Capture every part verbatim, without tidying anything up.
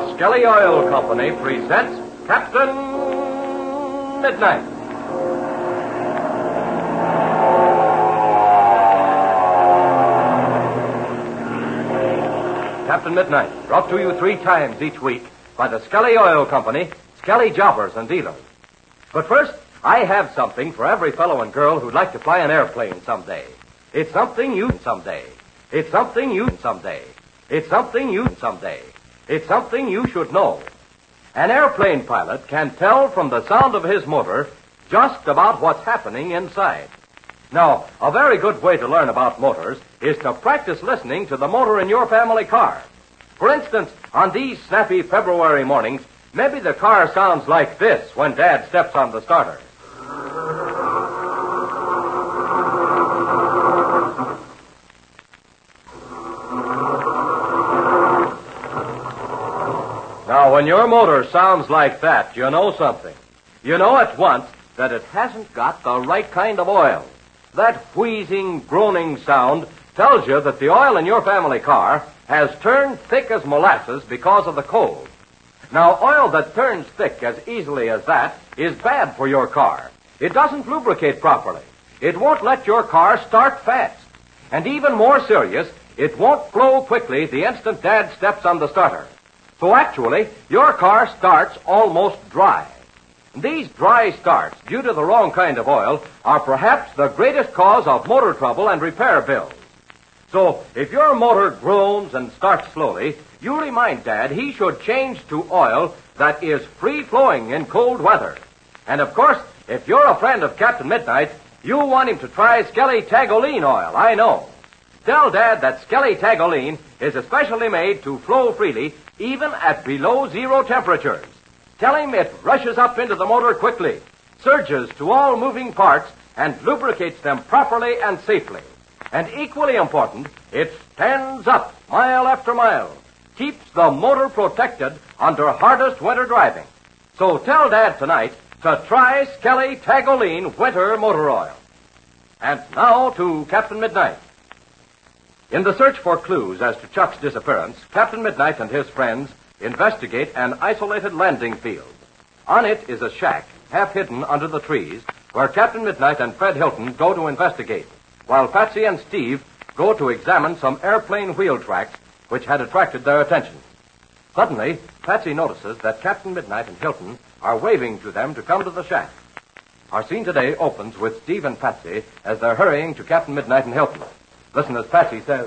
The Skelly Oil Company presents Captain Midnight. Captain Midnight, brought to you three times each week by the Skelly Oil Company, Skelly Jobbers and Dealers. But first, I have something for every fellow and girl who'd like to fly an airplane someday. It's something you someday. It's something you someday. It's something you someday. It's something you should know. An airplane pilot can tell from the sound of his motor just about what's happening inside. Now, a very good way to learn about motors is to practice listening to the motor in your family car. For instance, on these snappy February mornings, maybe the car sounds like this when Dad steps on the starter. Now, when your motor sounds like that, you know something. You know at once that it hasn't got the right kind of oil. That wheezing, groaning sound tells you that the oil in your family car has turned thick as molasses because of the cold. Now, oil that turns thick as easily as that is bad for your car. It doesn't lubricate properly. It won't let your car start fast. And even more serious, it won't flow quickly the instant Dad steps on the starter. So actually, your car starts almost dry. These dry starts, due to the wrong kind of oil, are perhaps the greatest cause of motor trouble and repair bills. So, if your motor groans and starts slowly, you remind Dad he should change to oil that is free-flowing in cold weather. And of course, if you're a friend of Captain Midnight, you want him to try Skelly Tagoline oil, I know. Tell Dad that Skelly Tagoline is especially made to flow freely even at below zero temperatures. Tell him it rushes up into the motor quickly, surges to all moving parts, and lubricates them properly and safely. And equally important, it stands up mile after mile, keeps the motor protected under hardest winter driving. So tell Dad tonight to try Skelly Tagoline Winter Motor Oil. And now to Captain Midnight. In the search for clues as to Chuck's disappearance, Captain Midnight and his friends investigate an isolated landing field. On it is a shack, half hidden under the trees, where Captain Midnight and Fred Hilton go to investigate, while Patsy and Steve go to examine some airplane wheel tracks which had attracted their attention. Suddenly, Patsy notices that Captain Midnight and Hilton are waving to them to come to the shack. Our scene today opens with Steve and Patsy as they're hurrying to Captain Midnight and Hilton. Listen as Patsy says.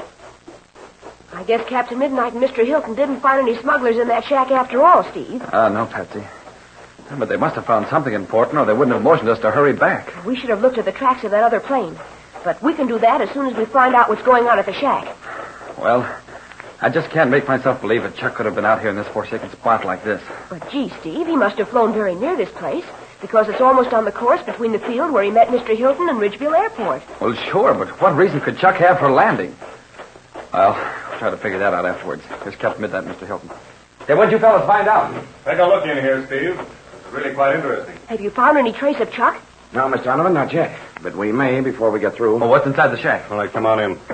I guess Captain Midnight and Mister Hilton didn't find any smugglers in that shack after all, Steve. Ah, uh, no, Patsy. But they must have found something important, or they wouldn't have motioned us to hurry back. We should have looked at the tracks of that other plane. But we can do that as soon as we find out what's going on at the shack. Well, I just can't make myself believe that Chuck could have been out here in this forsaken spot like this. But, gee, Steve, he must have flown very near this place, because it's almost on the course between the field where he met Mister Hilton and Ridgeville Airport. Well, sure, but what reason could Chuck have for landing? Well, we'll try to figure that out afterwards. Here's Captain Midnight and Mister Hilton. Hey, what'd you fellas find out? Take a look in here, Steve. It's really quite interesting. Have you found any trace of Chuck? No, Mister Donovan, not yet. But we may before we get through. Well, what's inside the shack? All right, come on in.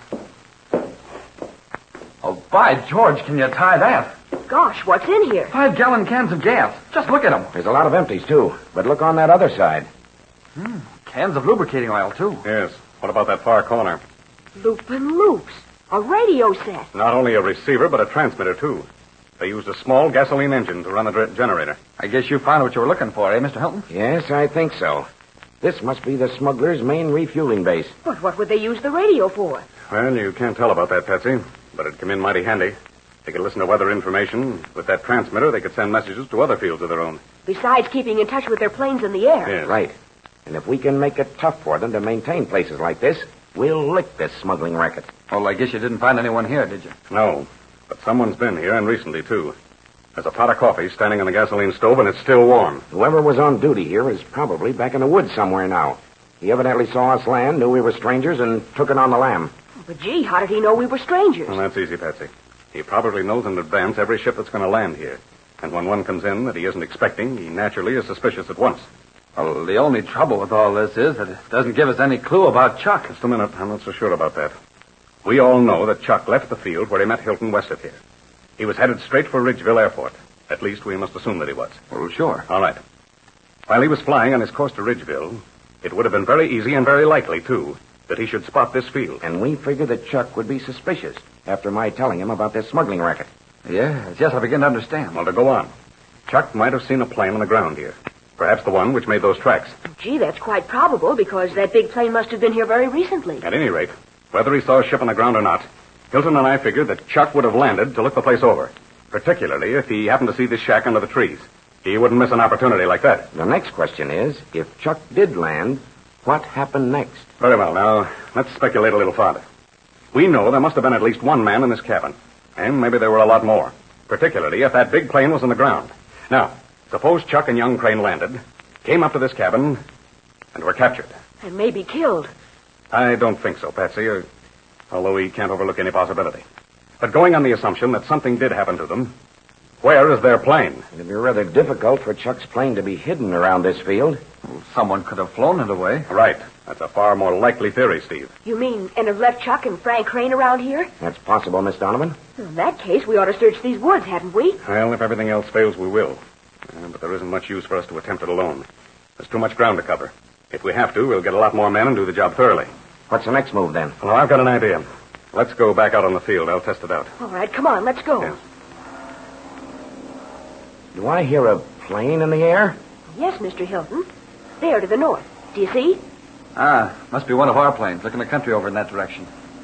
Oh, by George, can you tie that? Gosh, what's in here? Five-gallon cans of gas. Just look at them. There's a lot of empties, too. But look on that other side. Hmm. Cans of lubricating oil, too. Yes. What about that far corner? Loop and loops. A radio set. Not only a receiver, but a transmitter, too. They used a small gasoline engine to run the generator. I guess you found what you were looking for, eh, Mister Hilton? Yes, I think so. This must be the smugglers' main refueling base. But what would they use the radio for? Well, you can't tell about that, Patsy. But it'd come in mighty handy. They could listen to weather information. With that transmitter, they could send messages to other fields of their own. Besides keeping in touch with their planes in the air. Yes. Right. And if we can make it tough for them to maintain places like this, we'll lick this smuggling racket. Well, I guess you didn't find anyone here, did you? No. But someone's been here, and recently, too. There's a pot of coffee standing on the gasoline stove, and it's still warm. Whoever was on duty here is probably back in the woods somewhere now. He evidently saw us land, knew we were strangers, and took it on the lam. But, gee, how did he know we were strangers? Well, that's easy, Patsy. He probably knows in advance every ship that's going to land here. And when one comes in that he isn't expecting, he naturally is suspicious at once. Well, the only trouble with all this is that it doesn't give us any clue about Chuck. Just a minute. I'm not so sure about that. We all know that Chuck left the field where he met Hilton west of here. He was headed straight for Ridgeville Airport. At least, we must assume that he was. Well, sure. All right. While he was flying on his course to Ridgeville, it would have been very easy and very likely, too, that he should spot this field. And we figured that Chuck would be suspicious after my telling him about this smuggling racket. Yes, yes, I begin to understand. Well, to go on. Chuck might have seen a plane on the ground here. Perhaps the one which made those tracks. Gee, that's quite probable because that big plane must have been here very recently. At any rate, whether he saw a ship on the ground or not, Hilton and I figured that Chuck would have landed to look the place over, particularly if he happened to see this shack under the trees. He wouldn't miss an opportunity like that. The next question is, if Chuck did land, what happened next? Very well. Now, let's speculate a little farther. We know there must have been at least one man in this cabin, and maybe there were a lot more, particularly if that big plane was on the ground. Now, suppose Chuck and young Crane landed, came up to this cabin, and were captured. And maybe killed. I don't think so, Patsy, or, although we can't overlook any possibility. But going on the assumption that something did happen to them, where is their plane? It'd be rather difficult for Chuck's plane to be hidden around this field. Well, someone could have flown it away. Right. That's a far more likely theory, Steve. You mean, and have left Chuck and Frank Crane around here? That's possible, Miss Donovan. In that case, we ought to search these woods, hadn't we? Well, if everything else fails, we will. Uh, but there isn't much use for us to attempt it alone. There's too much ground to cover. If we have to, we'll get a lot more men and do the job thoroughly. What's the next move, then? Well, I've got an idea. Let's go back out on the field. I'll test it out. All right, come on, let's go. Yes. Do I hear a plane in the air? Yes, Mister Hilton. There to the north. Do you see? Ah, must be one of our planes looking the country over in that direction.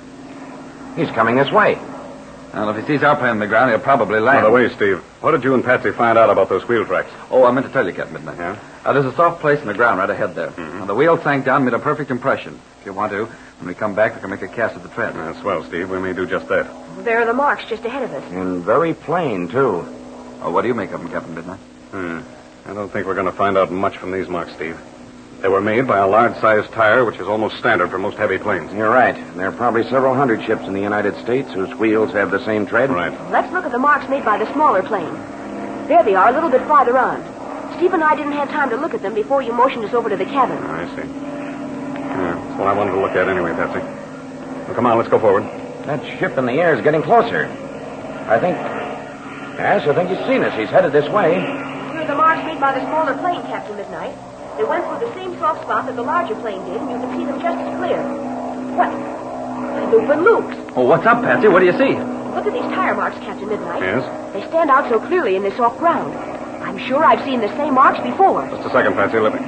He's coming this way. Well, if he sees our plane on the ground, he'll probably land. By the way, Steve, what did you and Patsy find out about those wheel tracks? Oh, I meant to tell you, Captain Midnight. Yeah? Uh, there's a soft place in the ground right ahead there. Mm-hmm. Now, the wheel sank down and made a perfect impression. If you want to, when we come back, we can make a cast of the tread. That's swell, Steve. We may do just that. There are the marks just ahead of us. And very plain, too. Oh, what do you make of them, Captain Midnight? Hmm. I don't think we're going to find out much from these marks, Steve. They were made by a large-sized tire, which is almost standard for most heavy planes. You're right. There are probably several hundred ships in the United States whose wheels have the same tread. Right. Let's look at the marks made by the smaller plane. There they are, a little bit farther on. Steve and I didn't have time to look at them before you motioned us over to the cabin. I see. Yeah, that's what I wanted to look at anyway, Patsy. Well, come on, let's go forward. That ship in the air is getting closer. I think... Yes, I think he's seen us. He's headed this way. Here are the marks made by the smaller plane, Captain Midnight. They went through the same soft spot that the larger plane did, and you can see them just as clear. What? They've been loops. Oh, what's up, Patsy? What do you see? Look at these tire marks, Captain Midnight. Yes? They stand out so clearly in this soft ground. I'm sure I've seen the same marks before. Just a second, Patsy. Let me...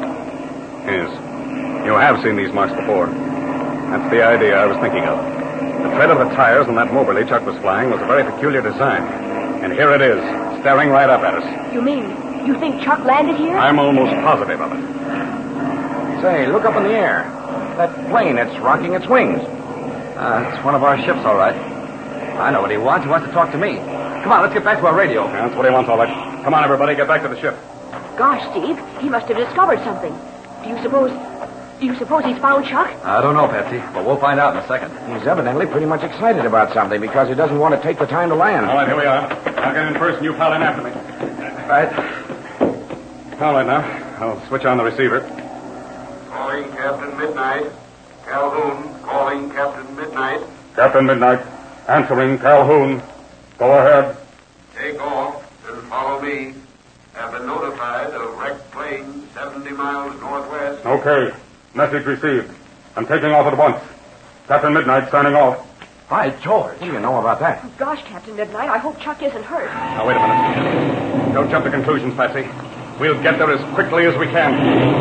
Yes. You have seen these marks before. That's the idea I was thinking of. The tread of the tires on that Moberly Chuck was flying was a very peculiar design. And here it is, staring right up at us. You mean, you think Chuck landed here? I'm almost positive of it. Say, look up in the air. That plane, it's rocking its wings. Uh, it's one of our ships, all right. I know what he wants. He wants to talk to me. Come on, let's get back to our radio. Yeah, that's what he wants, all right. Come on, everybody, get back to the ship. Gosh, Steve, he must have discovered something. Do you suppose... Do you suppose he's found Chuck? I don't know, Patsy, but we'll find out in a second. He's evidently pretty much excited about something because he doesn't want to take the time to land. All right, here we are. I'll get in first and you pile in after me. Right. All right, now. I'll switch on the receiver. Calling Captain Midnight. Calhoun, calling Captain Midnight. Captain Midnight, answering Calhoun. Go ahead. Take off and follow me. Have been notified of wrecked plane seventy miles northwest. Okay. Message received. I'm taking off at once. Captain Midnight signing off. By George. What do you know about that? Gosh, Captain Midnight, I hope Chuck isn't hurt. Now, wait a minute. Don't jump to conclusions, Patsy. We'll get there as quickly as we can.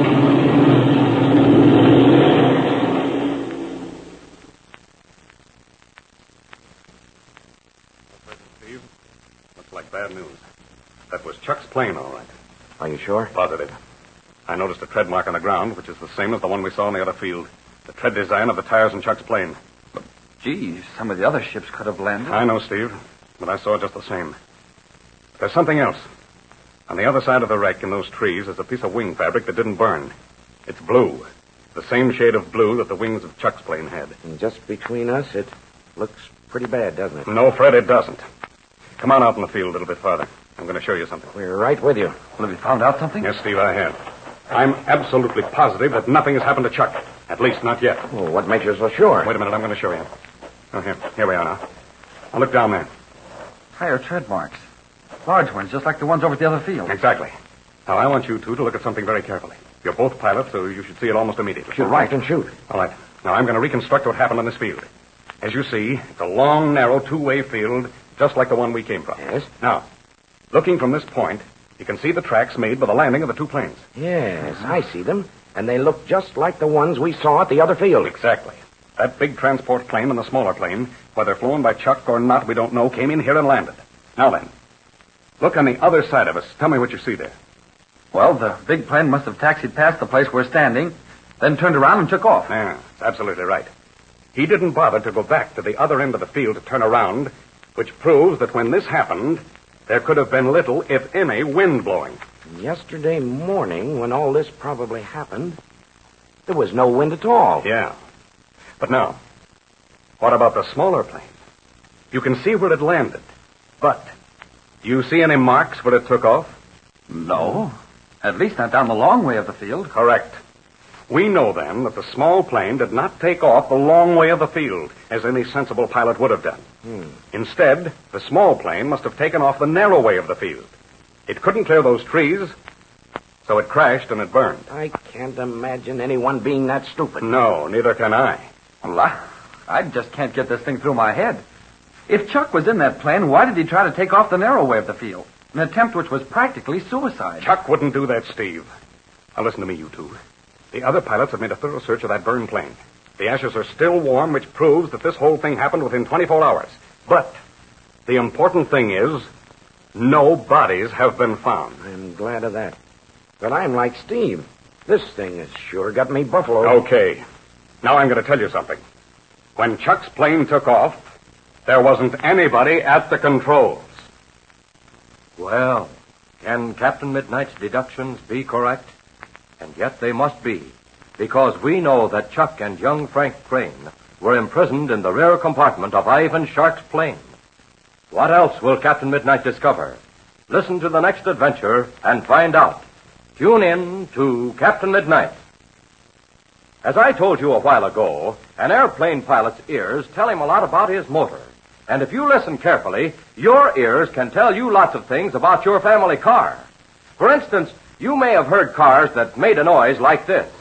Steve, looks like bad news. That was Chuck's plane, all right. Are you sure? Positive. I noticed a tread mark on the ground, which is the same as the one we saw in the other field. The tread design of the tires in Chuck's plane. Gee, some of the other ships could have landed. I know, Steve, but I saw just the same. There's something else. On the other side of the wreck in those trees is a piece of wing fabric that didn't burn. It's blue. The same shade of blue that the wings of Chuck's plane had. And just between us, it looks pretty bad, doesn't it? No, Fred, it doesn't. Come on out in the field a little bit farther. I'm going to show you something. We're right with you. Well, have you found out something? Yes, Steve, I have. I'm absolutely positive that nothing has happened to Chuck. At least not yet. Well, what makes you so sure? Wait a minute, I'm going to show you. Oh, here. Here we are now. Now, look down there. Tire tread marks. Large ones, just like the ones over at the other field. Exactly. Now, I want you two to look at something very carefully. You're both pilots, so you should see it almost immediately. Shoot right and shoot. All right. Now, I'm going to reconstruct what happened in this field. As you see, it's a long, narrow, two-way field, just like the one we came from. Yes? Now, looking from this point, you can see the tracks made by the landing of the two planes. Yes, I see them. And they look just like the ones we saw at the other field. Exactly. That big transport plane and the smaller plane, whether flown by Chuck or not, we don't know, came in here and landed. Now then, look on the other side of us. Tell me what you see there. Well, the big plane must have taxied past the place we're standing, then turned around and took off. Yeah, that's absolutely right. He didn't bother to go back to the other end of the field to turn around, which proves that when this happened, there could have been little, if any, wind blowing. Yesterday morning, when all this probably happened, there was no wind at all. Yeah. But now, what about the smaller plane? You can see where it landed. But, do you see any marks where it took off? No. At least not down the long way of the field. Correct. We know, then, that the small plane did not take off the long way of the field, as any sensible pilot would have done. Hmm. Instead, the small plane must have taken off the narrow way of the field. It couldn't clear those trees, so it crashed and it burned. I can't imagine anyone being that stupid. No, neither can I. Well, I, I just can't get this thing through my head. If Chuck was in that plane, why did he try to take off the narrow way of the field? An attempt which was practically suicide. Chuck wouldn't do that, Steve. Now listen to me, you two. The other pilots have made a thorough search of that burned plane. The ashes are still warm, which proves that this whole thing happened within twenty-four hours. But the important thing is, no bodies have been found. I'm glad of that. But I'm like Steve. This thing has sure got me buffaloed. Okay. Now I'm going to tell you something. When Chuck's plane took off, there wasn't anybody at the controls. Well, can Captain Midnight's deductions be correct? And yet they must be, because we know that Chuck and young Frank Crane were imprisoned in the rear compartment of Ivan Shark's plane. What else will Captain Midnight discover? Listen to the next adventure and find out. Tune in to Captain Midnight. As I told you a while ago, an airplane pilot's ears tell him a lot about his motor. And if you listen carefully, your ears can tell you lots of things about your family car. For instance, you may have heard cars that made a noise like this.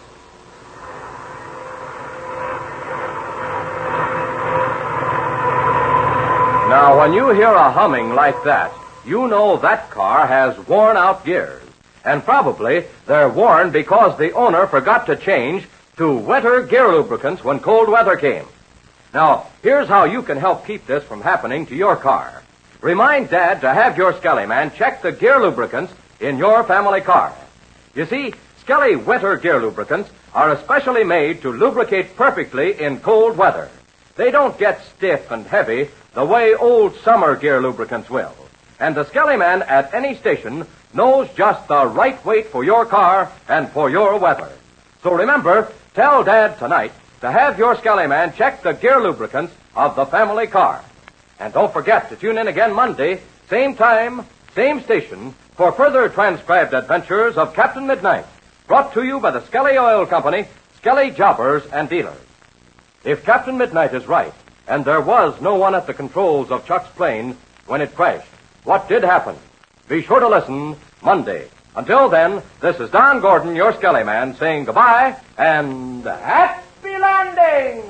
Now, when you hear a humming like that, you know that car has worn-out gears. And probably they're worn because the owner forgot to change to winter gear lubricants when cold weather came. Now, here's how you can help keep this from happening to your car. Remind Dad to have your Skelly man check the gear lubricants in your family car. You see, Skelly winter gear lubricants are especially made to lubricate perfectly in cold weather. They don't get stiff and heavy the way old summer gear lubricants will. And the Skelly man at any station knows just the right weight for your car and for your weather. So remember, tell Dad tonight to have your Skelly man check the gear lubricants of the family car. And don't forget to tune in again Monday, same time, same station, for further transcribed adventures of Captain Midnight, brought to you by the Skelly Oil Company, Skelly Jobbers and Dealers. If Captain Midnight is right, and there was no one at the controls of Chuck's plane when it crashed, what did happen? Be sure to listen Monday. Until then, this is Don Gordon, your Skelly man, saying goodbye and happy landing!